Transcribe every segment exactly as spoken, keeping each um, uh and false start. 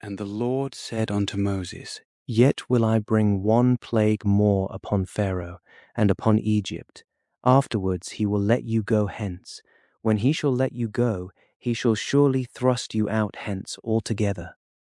And the Lord said unto Moses, Yet will I bring one plague more upon Pharaoh and upon Egypt. Afterwards he will let you go hence. When he shall let you go, he shall surely thrust you out hence altogether.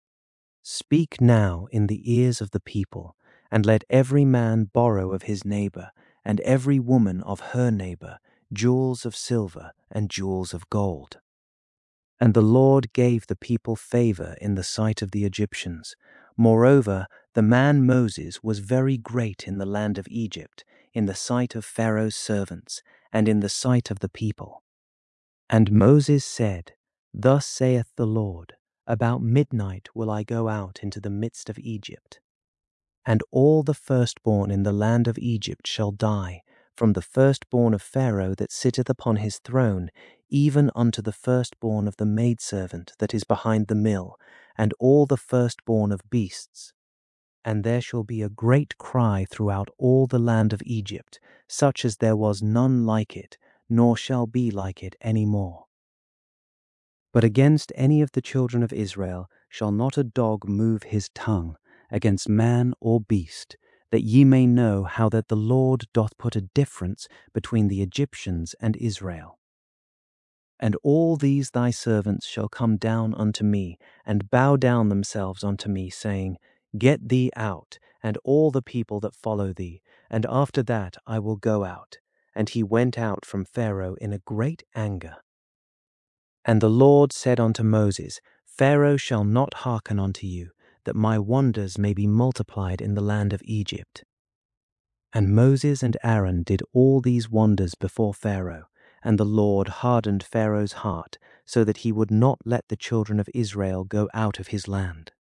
Speak now in the ears of the people, and let every man borrow of his neighbor, and every woman of her neighbor, jewels of silver and jewels of gold. And the Lord gave the people favor in the sight of the Egyptians. Moreover, the man Moses was very great in the land of Egypt, in the sight of Pharaoh's servants, and in the sight of the people. And Moses said, Thus saith the Lord, About midnight will I go out into the midst of Egypt. And all the firstborn in the land of Egypt shall die, from the firstborn of Pharaoh that sitteth upon his throne, even unto the firstborn of the maidservant that is behind the mill, and all the firstborn of beasts. And there shall be a great cry throughout all the land of Egypt, such as there was none like it, nor shall be like it any more. But against any of the children of Israel shall not a dog move his tongue, against man or beast, that ye may know how that the Lord doth put a difference between the Egyptians and Israel. And all these thy servants shall come down unto me, and bow down themselves unto me, saying, Get thee out, and all the people that follow thee, and after that I will go out. And he went out from Pharaoh in a great anger. And the Lord said unto Moses, Pharaoh shall not hearken unto you, that my wonders may be multiplied in the land of Egypt. And Moses and Aaron did all these wonders before Pharaoh, and the Lord hardened Pharaoh's heart, so that he would not let the children of Israel go out of his land.